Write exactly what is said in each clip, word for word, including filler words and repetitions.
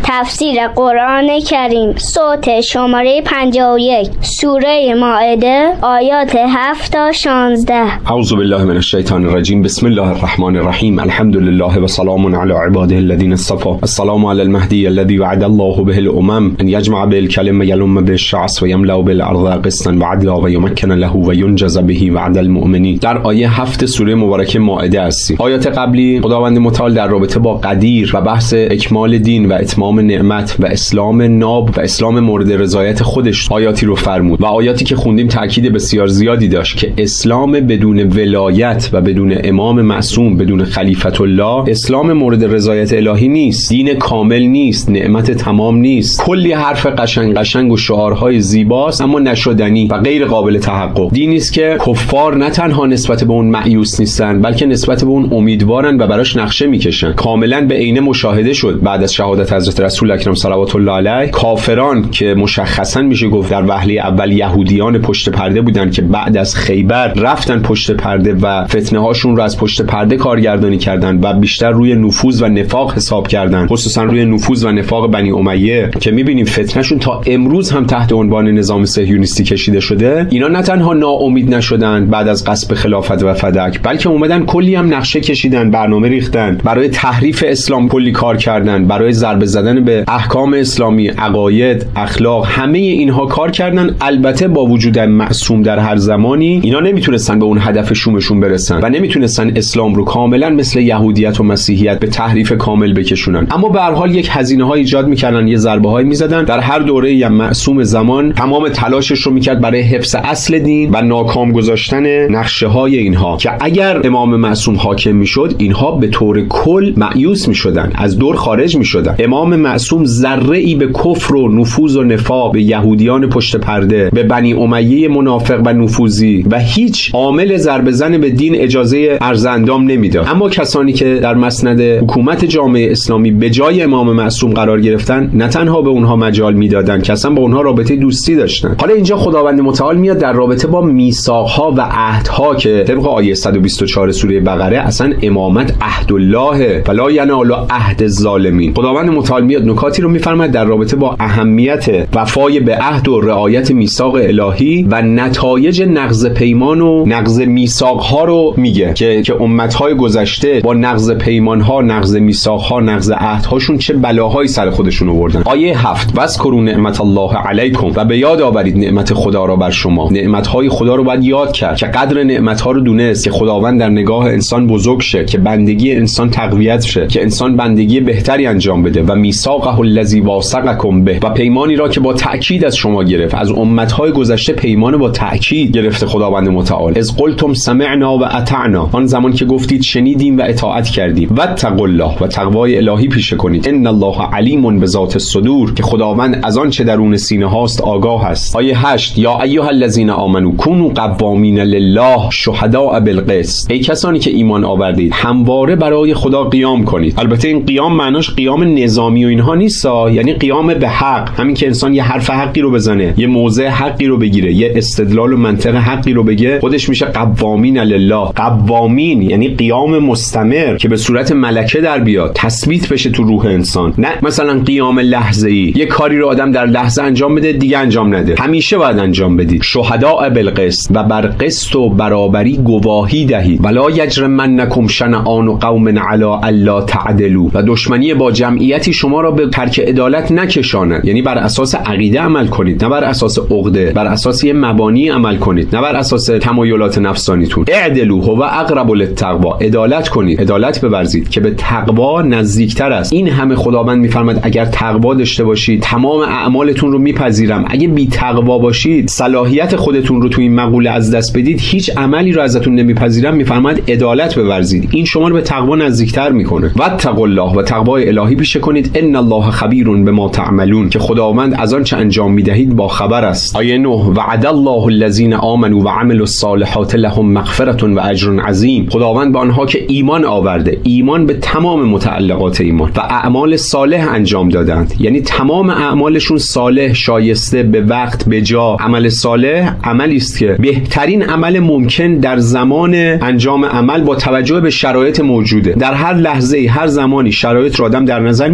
تفسیر قرآن کریم صوت شماره پنجاه و یک سوره مائده آیات هفت تا شانزده. اعوذ بالله من الشیطان الرجیم. بسم الله الرحمن الرحیم. الحمد لله و سلام علی عباده الذین اصطفى. السلام علی المهدی الذی وعد الله به الامم ان یجمع بالکلم یلم بالشعث و یملأ بالارض قسطا و عدلا و یمکن له و ینجز به وعد المؤمنین. در آیه هفت سوره مبارکه مائده هستیم. آیات قبلی خداوند متعال در رابطه با قدیر و بحث اکمال دین و اتمام نعمت و اسلام ناب و اسلام مورد رضایت خودش آیاتی رو فرمود و آیاتی که خوندیم تاکید بسیار زیادی داشت که اسلام بدون ولایت و بدون امام معصوم، بدون خلیفت الله، اسلام مورد رضایت الهی نیست، دین کامل نیست، نعمت تمام نیست. کلی حرف قشنگ قشنگ و شعارهای زیباست اما نشدنی و غیر قابل تحقق. دینی است که کفار نه تنها نسبت به اون مایوس نیستن بلکه نسبت به اون امیدوارن و براش نقشه میکشن. کاملا به عینه مشاهده شد بعد از شهادت حضرت رسول اکرم صلوات الله علیه، کافران که مشخصا میشه گفت در وهله اول یهودیان پشت پرده بودن که بعد از خیبر رفتن پشت پرده و فتنه هاشون رو از پشت پرده کارگردانی کردن و بیشتر روی نفوذ و نفاق حساب کردن، خصوصا روی نفوذ و نفاق بنی امیه که میبینیم فتنهشون تا امروز هم تحت عنوان نظام صهیونیستی کشیده شده. اینا نه تنها ناامید نشدن بعد از غصب خلافت و فدک، بلکه اومدن کلی هم نقشه کشیدن، برنامه ریختن، برای تحریف اسلام کلی کار کردن، برای ضربه زدن به احکام اسلامی، عقاید، اخلاق، همه اینها کار کردن. البته با وجود معصوم در هر زمانی اینا نمیتونستن به اون هدف شومشون برسن و نمیتونستن اسلام رو کاملا مثل یهودیت و مسیحیت به تحریف کامل بکشونن، اما به هر حال یک هزینه‌های ایجاد میکردن، یه ضربه‌هایی میزدن. در هر دوره یا معصوم زمان تمام تلاشش رو میکرد برای حفظ اصل دین و ناکام گذاشتن نقشه‌های اینها که اگر امام معصوم حاکم میشد اینها به طور کل مایوس میشدن، از دور خارج میشدن. امام معصوم ذره ای به کفر و نفوذ و نفاق، به یهودیان پشت پرده، به بنی امیه منافق و نفوذی و هیچ عامل ضربه زن به دین اجازه عرض اندام نمیداد. اما کسانی که در مسند حکومت جامعه اسلامی به جای امام معصوم قرار گرفتن نه تنها به اونها مجال میدادن که اصلا با اونها رابطه دوستی داشتن. حالا اینجا خداوند متعال میاد در رابطه با میثاقها و عهدها که طبق آیه صد و بیست و چهار سوره بقره اصلا امامت عهد الله فلا ینال عهد الظالمین. خداوند متعال میاد نکاتی رو میفرماید در رابطه با اهمیت وفای به عهد و رعایت میثاق الهی و نتایج نقض پیمان و نقض میثاقها رو میگه که که امتهای گذشته با نقض پیمانها، نقض میثاقها، نقض عهدهاشون چه بلاهایی سر خودشون آوردن. آیه هفت: واذکروا نعمت الله علیکم، و به یاد آورید نعمت خدا را بر شما. نعمتهای خدا رو باید یاد کرد که قدر نعمتها رو دونست که خداوند در نگاه انسان بزرگ شه، که بندگی انسان تقویت شه، که انسان بندگی بهتری انجام بده. و میثاقه الذی واثقکم به، و پیمانی را که با تأکید از شما گرفت. از امتهای گذشته پیمان با تأکید گرفته خداوند متعال. اذ قلتم سمعنا و اطعنا، آن زمان که گفتید شنیدیم و اطاعت کردیم. واتقوا الله، و تقوای الهی پیشه کنید. ان الله علیم بذات الصدور، که خداوند از آن چه درون سینه هاست آگاه است. آیه هشت: یا ایها الذین آمنوا کونوا قوامین لله شهداء بالقسط، ای کسانی که ایمان آوردید همواره برای خدا قیام کنید. البته این قیام معناش قیام نظامی و اینها نیست، یعنی قیام به حق، همین که انسان یه حرف حقی رو بزنه، یه موضع حقی رو بگیره، یه استدلال و منطق حقی رو بگه، خودش میشه قوامین لله. قوامین یعنی قیام مستمر که به صورت ملکه در بیاد، تثبیت بشه تو روح انسان، نه مثلا قیام لحظه‌ای، یه کاری رو آدم در لحظه انجام بده دیگه انجام نده، همیشه باید انجام بدی. شهداء بالقسط، و بر قسط و برابری گواهی دهید. ولا یجرمنکم شنآن قوم علی الا تعدلوا، و دشمنی با جمعیتی شما را به ترک عدالت نکشاند. یعنی بر اساس عقیده عمل کنید، نه بر اساس عقده، بر اساس یه مبانی عمل کنید، نه بر اساس تمایلات نفسانیتون. اعدلوا هو اقرب للتقوا، عدالت کنید، عدالت بورزید که به تقوا نزدیکتر است. این همه خداوند میفرماید اگر تقوا داشته باشید تمام اعمالتون رو میپذیرم. اگه بی تقوا باشید، صلاحیت خودتون رو تو این مقوله از دست بدید، هیچ عملی رو ازتون نمیپذیرم. میفرماید عدالت بورزید، این شما رو به تقوا نزدیکتر میکنه. واتقوا الله، و تقوای الهی پیشه کنید. ان الله خبیر بما تعملون، که خداوند از آن چه انجام میدهید با خبر است. آیه نه: وعد الله الذین آمنوا و عملوا الصالحات لهم مغفرة و اجر عظیم، خداوند به آنها که ایمان آورده، ایمان به تمام متعلقات ایمان و اعمال صالح انجام دادند، یعنی تمام اعمالشون صالح، شایسته، به وقت، به جا. عمل صالح عملی است که بهترین عمل ممکن در زمان انجام عمل با توجه به شرایط موجوده. در هر لحظه هر زمانی شرایط رو آدم در نظر میگیره،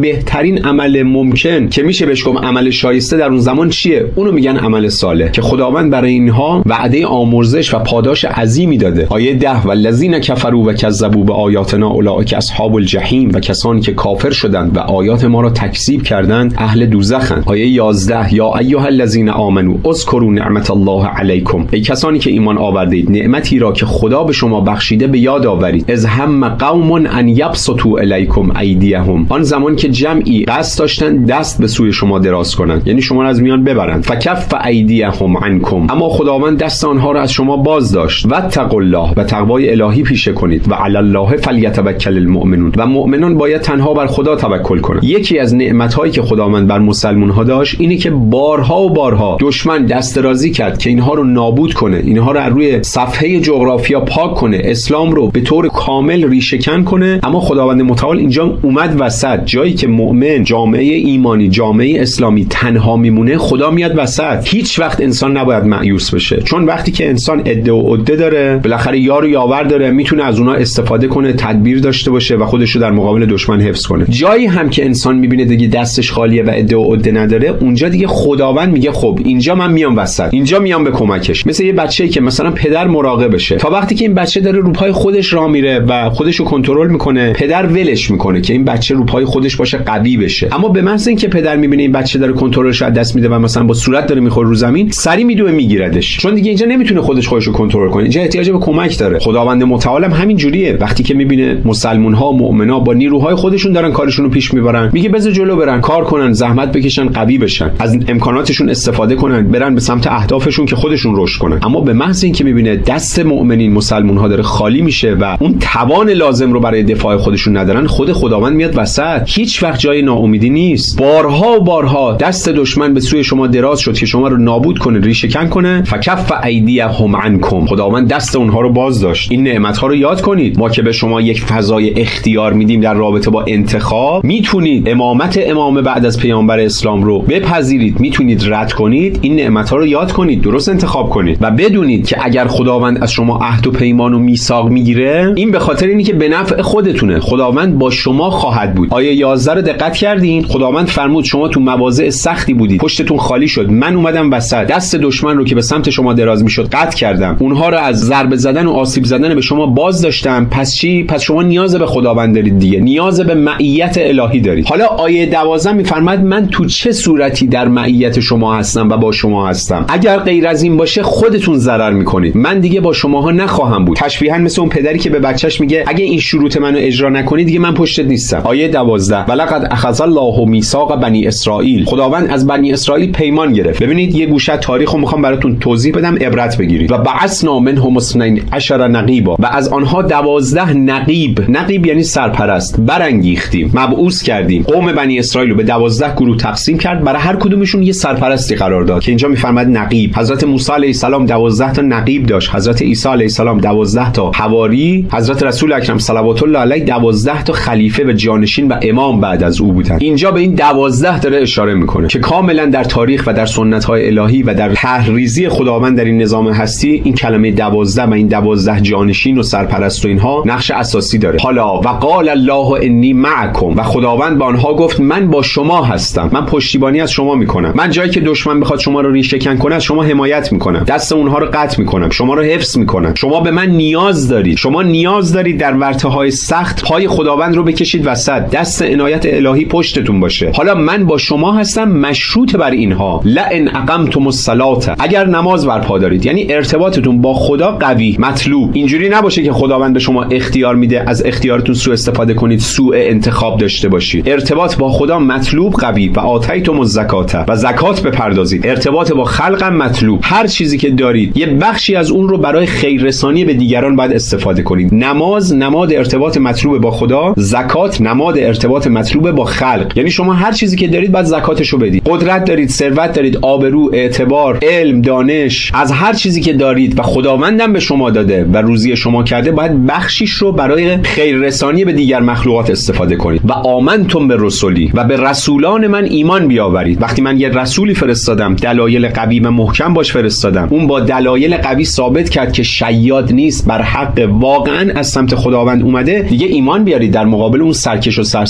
بهترین عمل ممکن که میشه بهش گفت عمل شایسته در اون زمان چیه؟ اونو میگن عمل صالح که خداوند برای اینها وعده آمرزش و پاداش عظیمی داده. آیه ده والذین کفروا و کذبوا بآیاتنا اولئک اصحاب الجحیم، و کسانی که کافر شدند و آیات ما را تکذیب کردند اهل دوزخند. آیه یازده یا ایها الذین آمنوا اذکروا نعمت الله علیکم، ای کسانی که ایمان آوردید نعمتی را که خدا به شما بخشیده به یاد آورید. از هم قوم ان یبسطوا الیکم ایدیهم، آن زمان که جمعی قصد داشتن دست به سوی شما دراز کنند، یعنی شما را از میان ببرند. فکف ایدیهم عنکم، اما خداوند دست آنها را از شما باز داشت. واتقوا الله، و تقوای الهی پیشه کنید. و علی الله فلیتوکل المؤمنون، و مؤمنان باید تنها بر خدا توکل کنند. یکی از نعمت‌هایی که خداوند بر مسلمان‌ها داشت اینه که بارها و بارها دشمن دست درازی کرد که اینها رو نابود کنه، اینها رو از روی صفحه جغرافیا پاک کنه، اسلام رو به طور کامل ریشه‌کن کنه. اما خداوند متعال اینجا اومد وسط. جایی که مؤمن، جامعه ایمانی، جامعه اسلامی تنها میمونه، خدا میاد وسط. هیچ وقت انسان نباید مایوس بشه، چون وقتی که انسان عده و عده داره، بالاخره یار و یاور داره، میتونه از اونها استفاده کنه، تدبیر داشته باشه و خودش رو در مقابل دشمن حفظ کنه. جایی هم که انسان میبینه دیگه دستش خالیه و عده و عده نداره، اونجا دیگه خداوند میگه خب اینجا من میام وسط، اینجا میام به کمکش. مثل یه بچه‌ای که مثلا پدر مراقبشه، تا وقتی که این بچه داره رو پای خودش راه میره و خودش رو کنترل میکنه، پدر ولش میکنه که این بچه رو پای خودش باشه، قوی بشه. اما به محض اینکه پدر میبینه این بچه داره کنترلش از دست میده و مثلا با صورت داره میخوره رو زمین، سری میدوه میگیردش، چون دیگه اینجا نمیتونه خودش خودش رو کنترل کنه، اینجا احتیاج به کمک داره. خداوند متعال هم همین جوریه. وقتی که میبینه مسلمان‌ها، مؤمنا با نیروهای خودشون دارن کارشون رو پیش میبرن، میگه بذار جلو برن، کار کنن، زحمت بکشن، قوی بشن، از امکاناتشون استفاده کنن، برن به سمت اهدافشون که خودشون رشد کنن. اما به محض اینکه میبینه دست مؤمنین، مسلمان‌ها داره خالی میشه و اون توان لازم رو برای دفاع خودشون ندارن، خود خداوند میاد وسط. هیچ وقت جای ناامیدی نیست. بارها و بارها دست دشمن به سوی شما دراز شد که شما رو نابود کنه، ریشه‌کن کنه. فکف ایدیهم عنکم، خداوند دست اونها رو باز داشت. این نعمت‌ها رو یاد کنید. ما که به شما یک فضای اختیار میدیم در رابطه با انتخاب، میتونید امامت امام بعد از پیامبر اسلام رو بپذیرید، میتونید رد کنید، این نعمت‌ها رو یاد کنید، درست انتخاب کنید و بدونید که اگر خداوند از شما عهد و پیمان و میثاق میگیره، این به خاطر اینی که به نفع خودتونه. خداوند با شما خواهد بود. آیه یازده رو دقت کردین؟ خداوند فرمود شما تو مواضع سختی بودید، پشتتون خالی شد، من اومدم وسط، دست دشمن رو که به سمت شما دراز میشد قطع کردم، اونها رو از ضربه زدن و آسیب زدن به شما باز داشتم. پس چی؟ پس شما نیاز به خداوند دارید دیگه، نیاز به معیت الهی دارید. حالا آیه دوازده میفرماید من تو چه صورتی در معیت شما هستم و با شما هستم. اگر غیر از این باشه خودتون ضرر میکنید، من دیگه با شماها نخواهم بود. تشبیها مثل اون پدری که به بچهش میگه اگه این شروط منو اجرا نکنی دیگه من پشتت نیستم. آیه دوازده ولقد اخذ الله میثاق بنی اسرائیل، خداوند از بنی اسرائیل پیمان گرفت. ببینید یه گوشه تاریخو میخوام براتون توضیح بدم، عبرت بگیرید. و بعثنا منهم اثنین عشر نقیبا، و از آنها دوازده نقیب، نقیب یعنی سرپرست، برانگیختیم، مبعوث کردیم. قوم بنی اسرائیل رو به دوازده گروه تقسیم کرد، برای هر کدومشون یه سرپرستی قرار داد که اینجا میفرماد نقیب. حضرت موسی علیه السلام دوازده تا نقیب داشت، حضرت عیسی علیه السلام دوازده تا حواری، حضرت رسول اکرم صلوات الله علیه دوازده تا خلیفه و جانشین و امام بعد از او بودند. اینجا به این دوازده داره اشاره میکنه که کاملا در تاریخ و در سنت‌های الهی و در تحریزی خداوند در این نظام هستی این کلمه دوازده و این دوازده جانشین و سرپرست و اینها نقش اساسی داره. حالا و قال الله انی معکم، و خداوند به آنها گفت من با شما هستم، من پشتیبانی از شما میکنم، من جایی که دشمن بخواد شما رو ریشه‌کن کنه از شما حمایت میکنم، دست اونها رو قطع میکنم، شما رو حفظ میکنم. شما به من نیاز دارید، شما نیاز دارید در ورطه‌های سخت پای خداوند رو بکشید وسط، دست عنایت الهی پشتتون باشه. حالا من با شما هستم، مشروط بر اینها لئن اقمتم الصلاه، اگر نماز برپا دارید، یعنی ارتباطتون با خدا قوی، مطلوب. اینجوری نباشه که خداوند به شما اختیار میده، از اختیارتون سوء استفاده کنید، سوء انتخاب داشته باشید. ارتباط با خدا مطلوب، قوی. و آتیتم الزکات، و زکات بپردازید. ارتباط با خلقم مطلوب. هر چیزی که دارید یه بخشی از اون رو برای خیر رسانی به دیگران باید استفاده کنید. نماز نماد ارتباط مطلوب با خدا، زکات نماد ارتباط مطلوب با خلق. یعنی شما هر چیزی که دارید باید زکاتشو بدید. قدرت دارید، ثروت دارید، آبرو، اعتبار، علم، دانش، از هر چیزی که دارید و خداوندم به شما داده و روزی شما کرده، باید بخشیش رو برای خیر رسانی به دیگر مخلوقات استفاده کنید. و آمنتم به رسولی، و به رسولان من ایمان بیاورید. وقتی من یه رسولی فرستادم، دلایل قوی و محکم باش فرستادم، اون با دلایل قوی ثابت کرد که شیاد نیست، بر حق، واقعا از سمت خداوند اومده، دیگه ایمان بیارید. در مقابل اون سرکش و سرسخت نباشید.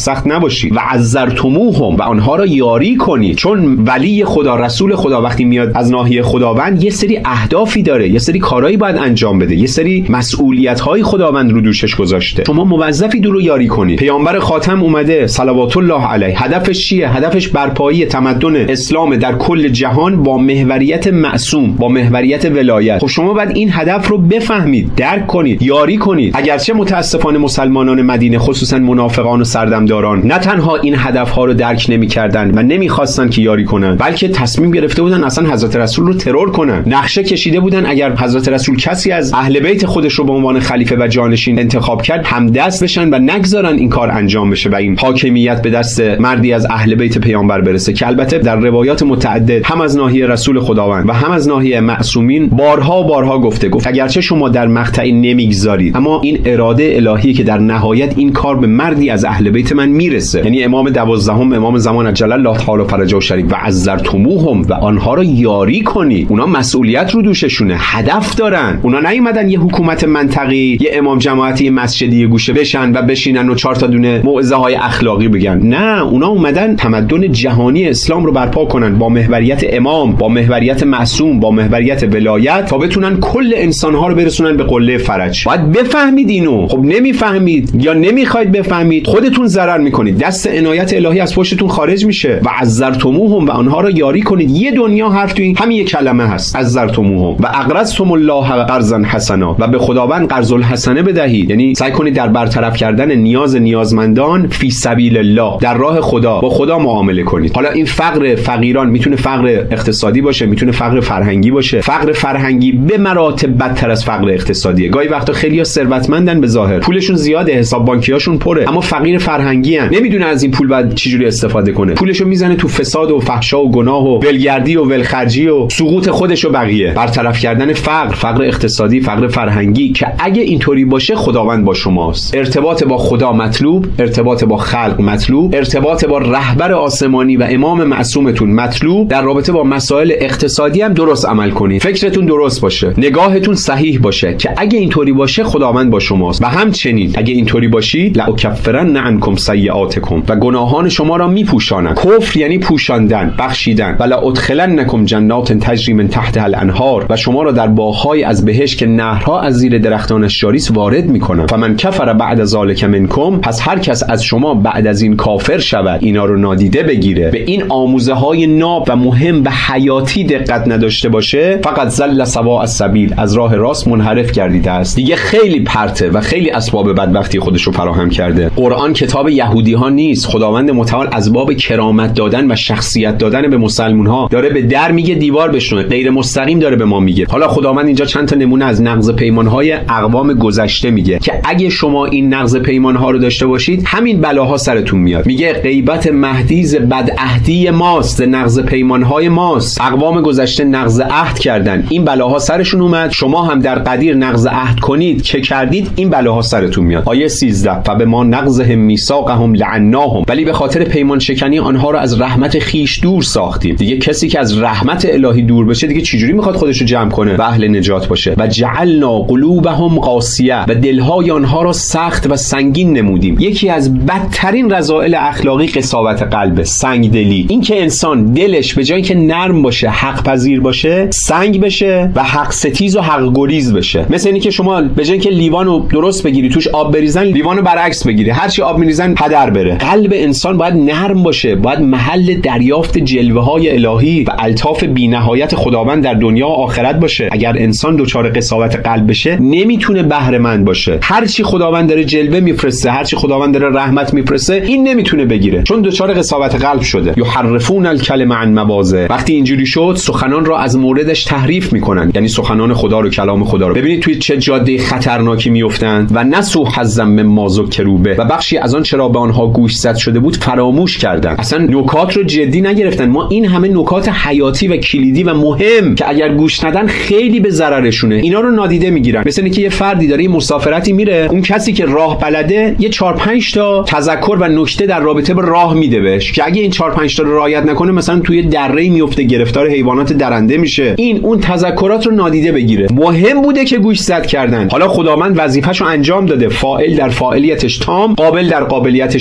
بکشید و عزرتموهم و آنها را یاری کنید. چون ولی خدا، رسول خدا وقتی میاد از ناحیه خداوند یه سری اهدافی داره، یه سری کارهایی باید انجام بده، یه سری مسئولیت‌های خداوند رو دوشش گذاشته. شما موظفید او رو یاری کنید. پیامبر خاتم اومده صلوات الله علیه، هدفش چیه؟ هدفش برپایی تمدن اسلام در کل جهان با محوریت معصوم، با محوریت ولایت. خب شما باید این هدف رو بفهمید، درک کنید، یاری کنید. اگرچه متاسفانه مسلمانان مدینه خصوصا منافقان و سردمداران نه تنها این هدف‌ها رو درک نمی‌کردند و نمی‌خواستن که یاری کنن، بلکه تصمیم گرفته بودن اصلا حضرت رسول رو ترور کنن. نقشه کشیده بودن اگر حضرت رسول کسی از اهل بیت خودش رو به عنوان خلیفه و جانشین انتخاب کرد، همدست بشن و نگذارن این کار انجام بشه و این حاکمیت به دست مردی از اهل بیت پیامبر برسه، که البته در روایات متعدد هم از ناحیه رسول خداوند و هم از ناحیه معصومین بارها بارها گفته گفت اگرچه شما در مقطعی نمیگذارید، اما این اراده الهی که در نهایت این کار به مردی از اهل بیت من میرسه، یعنی امام دوازدهم، امام زمان عجل الله تعالی فرجه شریف، و عزرتموهم و آنها رو یاری کنید. اونا مسئولیت رو دوششونه، هدف دارن. اونا نیومدن یه حکومت منطقی، یه امام جماعتی، یه مسجدی گوشه بشن و بشینن و چهار تا دونه موعظه های اخلاقی بگن. نه، اونا اومدن تمدن جهانی اسلام رو برپا کنن با محوریت امام، با محوریت معصوم، با محوریت ولایت، تا بتونن کل انسان‌ها رو برسونن به قله فرج. باید بفهمید اینو. خب نمیفهمید یا نمیخواید بفهمید، خودتون ضرر میکنید، دست عنایت الهی از پشتتون خارج میشه. و عزرتموهم و آنها رو یاری کنید. یه دنیا حرف تو این همین یک کلمه هست، عزرتموهم. و اقرضتم الله قرضا حسنا، و به خداوند قرض الحسنه بدهید، یعنی سعی کنید در برطرف کردن نیاز نیازمندان فی سبیل الله، در راه خدا، با خدا معامله کنید. حالا این فقر فقیران میتونه فقر اقتصادی باشه، میتونه فقر فرهنگی باشه. فقر فرهنگی به مراتب بدتر از فقر اقتصادیه. گاهی وقتا خیلی‌ها ثروتمندن به ظاهر، پولشون زیاده، حساب بانکیاشون پره، اما فقیر فرهنگی ان، نمیدونه از این پول بعد چجوری استفاده کنه. پولشو میزنه تو فساد و فحشا و گناه و ولگردی و ولخرجی و سقوط خودش و بقیه. برطرف کردن فقر، فقر اقتصادی، فقر فرهنگی، که اگه اینطوری باشه خداوند با شماست. ارتباط با خدا مطلوب، ارتباط با خلق مطلوب، ارتباط با رهبر آسمانی و امام معصومتون مطلوب. در رابطه با مسائل اقتصادی هم درست عمل کنید، فکرتون درست باشه، نگاهتون صحیح باشه، که اگه اینطوری باشه خداوند با شماست. و همچنین اگه اینطوری باشید لأکفرن عنکم سیئاتکم، و گناهان شما را میپوشانم. کفر یعنی پوشاندن، بخشیدن. و لأدخلنکم جنات تجری من تحتها الانهار، و شما را در باغ‌های از بهشت که نهرها از زیر درختانش جاری است وارد میکنم. فمن کفر بعد ذلک منکم، پس هر کس از شما بعد از این کافر شود، اینا رو نادیده بگیره، به این آموزه های ناب و مهم و حیاتی دقت نداشته باشه، فقط زل سواء السبیل، از راه راست منحرف گردیده است. دیگه خیلی پرته و خیلی اسباب بدبختی خودش رو فراهم کرده. قرآن کتاب یهودی ها نیست. خداوند متعال از باب کرامت دادن و شخصیت دادن به مسلمان ها داره به در میگه دیوار بشنوه، غیر مستقیم داره به ما میگه. حالا خداوند اینجا چند تا نمونه از نقض پیمان های اقوام گذشته میگه که اگه شما این نقض پیمان ها رو داشته باشید همین بلاها سرتون میاد. میگه غیبت مهدیز بدعهدی ماست، نقض پیمان های ماست. اقوام گذشته نقض عهد کردن، این بلاها سرشون اومد. شما هم در قدیر نقض عهد کنید که کردید، این بلاها سرتون میاد. آیه سیزده، فبما نقضهم میثاقهم لعناهم، ولی به خاطر پیمان شکنی آنها رو از رحمت خیش دور ساختیم. دیگه کسی که از رحمت الهی دور بشه دیگه چجوری میخواد خودش رو جمع کنه و اهل نجات باشه؟ و جعلنا قلوبهم قاسیه، و دلهای آنها را سخت و سنگین نمودیم. یکی از بدترین رذائل اخلاقی قساوت قلبه، سنگ دلی. این که انسان دلش به جای که نرم باشه، حق پذیر باشه، سنگ بشه و حق ستیز و حق گریز بشه. مثل اینی که شما به جای که لیوانو درست بگیری توش آب بریزن، لیوانو برعکس بگیری، هر چی آب میریزن هدر بره. قلب انسان باید نرم باشه، باید محل دریافت جلوه های الهی و الطاف بی‌نهایت خداوند در دنیا و آخرت باشه. اگر انسان دچار قساوت قلب بشه نمیتونه بهره مند باشه. هر چی خداوند داره جلوه میفرسته، هر چی خداوند داره رحمت میفرسته، این نمیتونه بگیره، چون دچار قساوت قلب شده. یحرفون الکلم عن مواضع، وقتی اینجوری شد سخنان را از موردش تحریف میکنن، یعنی سخنان خدا رو، کلام خدا رو. ببینید توی چه جاده خطرناکی میافتن. و نسوا حظا مما ذکروا به، و بخشی از آن چرا به آنها گوش زد شده بود فراموش کردن، اصلا نکات رو جدی نگرفتن. ما این همه نکات حیاتی و کلیدی و مهم که اگر گوش ندن خیلی به ضررشونه، اینا رو نادیده میگیرن. مثل اینکه یه فردی داره یه مسافرتی میره، اون کسی که راه بلده یه چهار پنج تا تذکر و نکته در رابطه با راه میده بهش که اگه این چهار پنج تا رو رعایت نکنه مثلا توی دره‌ای میفته، گرفتار حیوانات درنده میشه. این اون تذکرات رو نادیده بگیره. مهم بوده که گوش زد کردن. حالا خداوند وظیفه‌شو انجام داده، فاعل در فاعلیتش تام، قابل در قابلیتش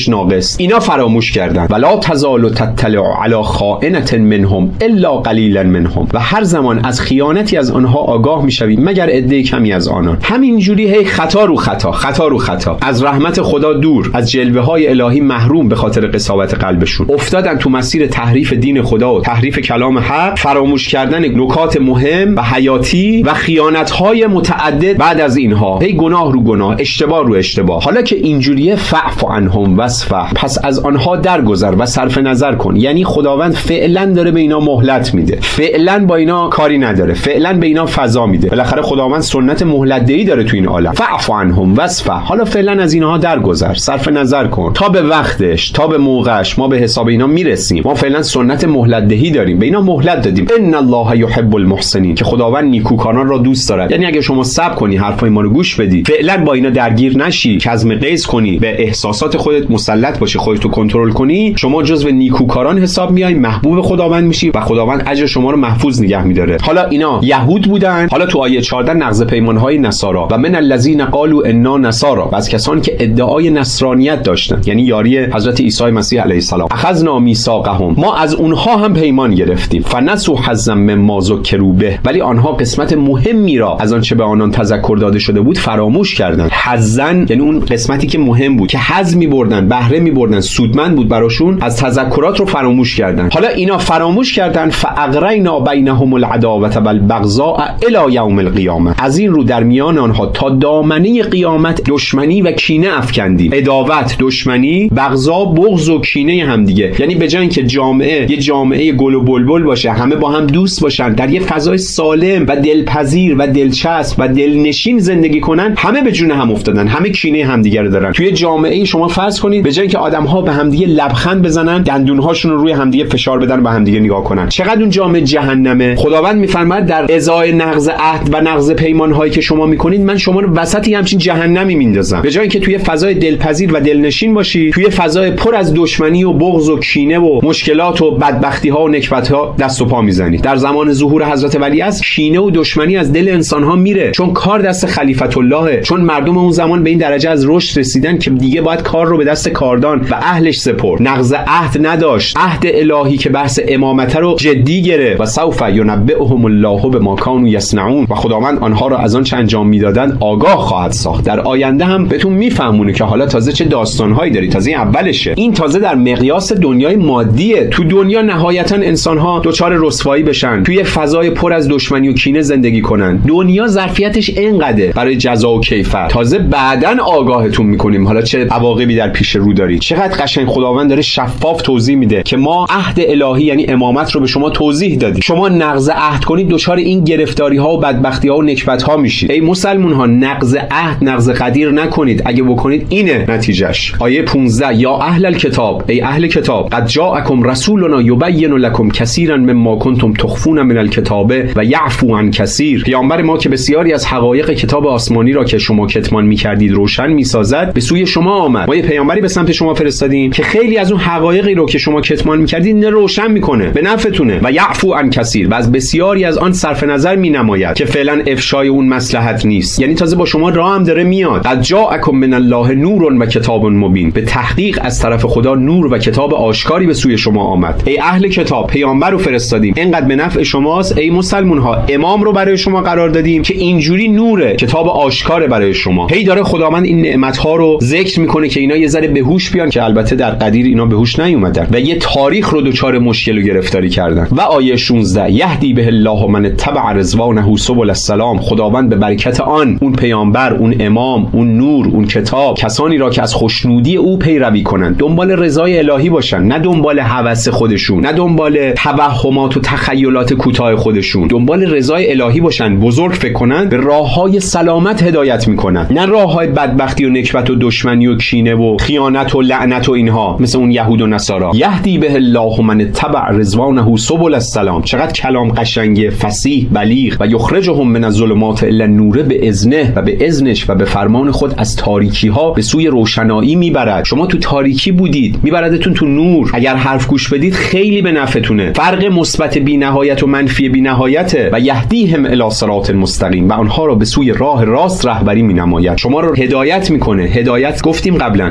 ایمانش ناقص. اینا فراموش کردن. ولا تزال تطلع علی خائنة منهم الا قلیلا منهم، و هر زمان از خیانتی از آنها آگاه میشوی مگر عده کمی از آنان. همینجوری هی خطا رو خطا، خطا رو خطا، از رحمت خدا دور، از جلوه های الهی محروم به خاطر قساوت قلبشون، افتادن تو مسیر تحریف دین خدا و تحریف کلام حق، فراموش کردن نکات مهم و حیاتی و خیانت های متعدد. بعد از اینها هی گناه رو گناه، اشتباه رو اشتباه. حالا که اینجوریه فاعف عنهم واصفح، پس از آنها درگذر و صرف نظر کن. یعنی خداوند فعلا داره به اینا مهلت میده، فعلا با اینا کاری نداره، فعلا به اینا فضا میده. بالاخره خداوند سنت مهلت دهی داره تو این عالم. فاعف عنهم واصفح، حالا فعلا از اینها درگذر، صرف نظر کن تا به وقتش، تا به موقعش ما به حساب اینا میرسیم. ما فعلا سنت مهلت دهی داریم، به اینا مهلت دادیم. ان الله یحب المحسنین، که خداوند نیکوکاران را دوست دارد. یعنی اگه شما صبر کنی، حرفای ما رو گوش بدی، فعلا با اینا درگیر نشی، کظم غیظ کنی، به احساسات خودت مسلط باشی، خودت رو کنترل کنی، شما جزو نیکوکاران حساب میای، محبوب خداوند میشی و خداوند اجر شما رو محفوظ نگه میداره. حالا اینا یهود بودن، حالا تو آیه چهارده نقض پیمانهای نصارا و من الذین قالوا انا نصارا، و از کسانی که ادعای نصرانیت داشتن، یعنی یاری حضرت عیسی مسیح علیه السلام. اخذنا میثاقهم، ما از اونها هم پیمان گرفتیم. فنسوا حظا مما ذکروا به، ولی آنها قسمت مهمی را از آنچه به آنان تذکر داده شده بود فراموش کردند. حظا یعنی اون قسمتی که مهم بود، که حظ می‌بردن، بهره می‌بردن، سودمند بود براشون، از تذکرات رو فراموش کردن. حالا اینا فراموش کردن. فاغرینا بینهم العداوه والبغضاء الی یوم القیامه، از این رو در میان آنها تا دامنه قیامت دشمنی و کینه افکندیم. عداوت، دشمنی، بغضا، بغض و کینه هم دیگه. یعنی به جای اینکه جامعه یه جامعه گل و بلبل باشه، همه با هم دوست باشن، در یه فضای سالم و دلپذیر و دلچسب و دلنشین زندگی کنن، همه به جون هم افتادن، همه کینه همدیگه رو دارن. توی جامعه شما فرض کنید به جای اینکه آدم‌ها به همدیگه لبخند بزنن، دندون‌هاشون رو روی همدیگه فشار بدن و به همدیگه نگاه کنن، چقدر اون جامعه جهنمه. خداوند میفرماید در ازای نقض عهد و نقض پیمان‌هایی که شما می‌کنید، من شما رو وسط همچین جهنمی میندازم. به جای اینکه توی فضای دلپذیر و دلنشین باشی، توی فضای پر از دشمنی و بغض و کینه و مشکلات و بدبختی‌ها و نکبت‌ها دست و پا میزنی. در زمان ظهور حضرت ولی از کینه و دشمنی از دل انسان‌ها میره، چون کار دست خلیفت اللهه، چون مردم اون زمان به این درجه از رشد رسیدن که دیگه باید کار رو به دست کاردان و اهلش سپرد. نقض عهد نداشت، عهد الهی که بحث امامت رو جدی گرفت. و سوف ینبئهم الله بما کانوا یصنعون، و خداوند آنها را از آن چه انجام میدادن آگاه خواهد ساخت. در آینده هم بهتون میفهمونه که حالا تازه چه داستان‌هایی داری، تازه این اولشه. این تازه در مقیاس دنیای مادیه. تو دنیا نهایتاً انسان‌ها دچار رسوایی بشن، توی فضای پر از دشمنی و کینه زندگی کنن. دنیا ظرفیتش اینقدره برای جزا و کیفر. تازه بعداً آگاهتون میکنیم حالا چه عواقبی در پیش رو دارید. چقدر قشنگ خداوند داره شفاف توضیح میده که ما عهد الهی یعنی امامت رو به شما توضیح دادیم. شما نقض عهد کنید دچار این گرفتاری ها و بدبختی ها و نکبت ها میشید. ای مسلمون ها، نقض عهد، نقض قدیر نکنید. اگه بکنید اینه نتیجهش. آیه پانزده، یا اهل الکتاب، ای اهل کتاب، قد جاءکم رسولنا یبین لکم کثیرا مما کنتم تخفون من الکتاب و یعفو عن کثیر. پیامبر ما که بسیاری از حقایق کتاب آسمانی را که شما کتمان میکردید روشن میسازد، به سوی شما آمد. ما یه پیامبری به سمت شما فرستادیم که خیلی از اون حقایقی رو که شما کتمان میکردید نه روشن میکنه، به نفعتونه. و یعفو عن کثیر، و از بسیاری از آن صرف نظر مینماید که فعلا افشای اون مصلحت نیست. یعنی تازه با شما راه هم داره میاد. قد جاءکم من الله نور و کتاب مبین، به تحقیق از طرف خدا نور و کتاب آشکاری به سوی شما آمد. ای اهل کتاب، پیامبر رو فرستادیم، اینقدر به نفع شماست. ای مسلمون ها، امام رو برای شما قرار دادیم که اینجوری نوره، کتاب آشکاره برای شما. هی داره خداوند این نعمت ها رو ذکر میکنه که اینا یه ذره بهوش بیان، که البته در قدیر اینا بهوش نیومدن و یه تاریخ رو دچار مشکل و گرفتاری کردن. و آیه شانزده، یهدی به الله من تبع رضوانه سبل السلام، خداوند به برکت آن، اون پیامبر، اون امام، اون نور، اون کتاب، کسانی را که از خوشنودی او پیروی کنند، دنبال رضای الهی باشن، نه دنبال هوس خودشون، نه دنبال توهمات و تخیلات کوتاه خودشون، دنبال رضای الهی باشن، بزرگ فکر کنن، به راههای سلامت هدایت میکنن، نه راههای بدبختی و نکبت و دشمنی و کینه و خیانت و لعنت و اینها مثل اون یهود و نصارا. یهدی به الله من تبع رضوانه سبل السلام، چقدر کلام قشنگه، فصیح، بلیغ. و یخرجهم من الظلمات الی النور به اذنه، و به اذنش و به فرمان خود از تاریکی ها به سوی روشنایی میبرد. شما تو تاریکی بودید، میبردتون تو نور. اگر حرف گوش بدید خیلی به نفعتونه. فرق مثبت بی نهایت و منفی بی نهایته. و یهدیهم الی صراط مستقیم، و آنها را به سوی راه راست رهبری مینماید. شما رو هدایت میکنه. هدایت گفتیم قبلا به معنای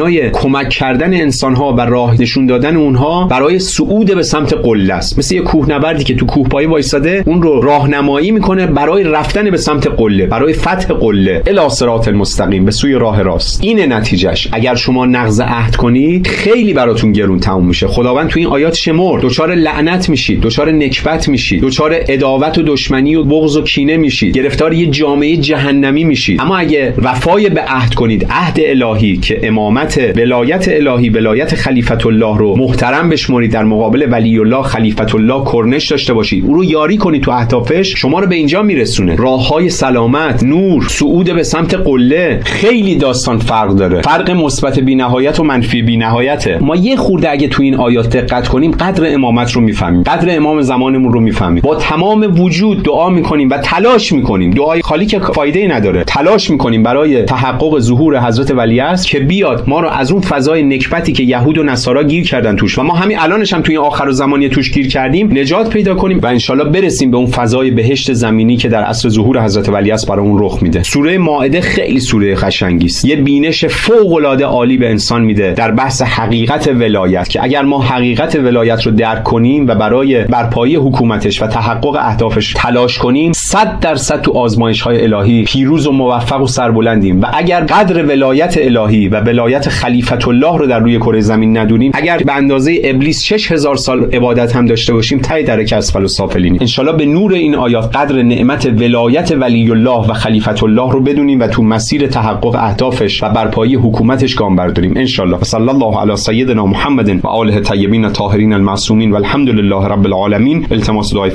معنای کمک کردن انسان‌ها و راه نشون دادن اونها برای صعود به سمت قله است. مثل یه کوهنوردی که تو کوهپایه وایساده اون رو راهنمایی میکنه برای رفتن به سمت قله، برای فتح قله، الی صراط المستقیم، به سوی راه راست. اینه نتیجهش. اگر شما نقض عهد کنید خیلی براتون گرون تموم میشه. خداوند تو این آیات شمرد دچار لعنت میشید، دچار نکبت میشید، دچار عداوت و دشمنی و بغض و کینه میشید، گرفتار یه جامعه جهنمی میشید. اما اگه وفای به عهد کنید، عهد الهی که امامت، ولایت الهی، ولایت خلیفت الله رو محترم بشمرید، در مقابل ولی الله خلیفت الله کرنش داشته باشید، او رو یاری کنید تو اهدافش، شما رو به اینجا میرسونه. راههای سلامت، نور، صعود به سمت قله. خیلی داستان فرق داره. فرق مثبت بی‌نهایت و منفی بی‌نهایته. ما یه خورده اگه تو این آیات دقت کنیم قدر امامت رو میفهمیم، قدر امام زمانمون رو میفهمیم. با تمام وجود دعا میکنیم و تلاش میکنیم. دعای خالی که فایده‌ای نداره. تلاش میکنیم برای تحقق ظهور حضرت ولیعصر که بیاد ما رو از اون فضای نکبتی که یهود و نصارا گیر کردن توش و ما همین الانش هم توی آخر زمانی توش گیر کردیم نجات پیدا کنیم و انشالله برسیم به اون فضای بهشت زمینی که در عصر ظهور حضرت ولیعصر برای اون رخ میده. سوره مائده خیلی سوره قشنگی است. یه بینش فوق العاده عالی به انسان میده در بحث حقیقت ولایت که اگر ما حقیقت ولایت رو درک کنیم و برای برپایی حکومتش و تحقق اهدافش تلاش کنیم، صد درصد تو آزمایش‌های الهی پیروز و موفق و سربلندیم. و اگر قدر ولایت الهی و ولایت خلیفت الله رو در روی کره زمین ندونیم، اگر به اندازه ابلیس شش هزار سال عبادت هم داشته باشیم، ته درک اسفل السافلین. انشالله به نور این آیات قدر نعمت ولایت ولی الله و خلیفت الله رو بدونیم و تو مسیر تحقق اهدافش و برپایی حکومتش گام برداریم انشالله. صلی الله علی سیدنا محمد و آله الطیبین الطاهرین المعصومین والحمد لله رب العالمین. التماس دعای